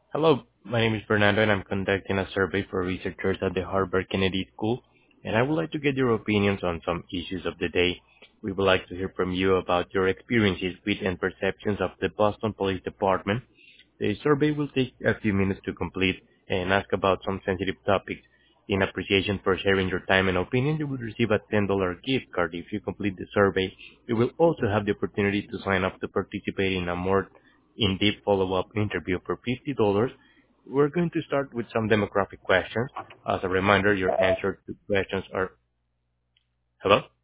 Hello, my name is Fernando, and I'm conducting a survey for researchers at the Harvard Kennedy School, and I would like to get your opinions on some issues of the day. We would like to hear from you about your experiences with and perceptions of the Boston Police Department. The survey will take a few minutes to complete and ask about some sensitive topics. In appreciation for sharing your time and opinion, you will receive a $10 gift card if you complete the survey. You will also have the opportunity to sign up to participate in a more in-depth follow-up interview for $50. We're going to start with some demographic questions. As a reminder, your answers to questions are... Hello?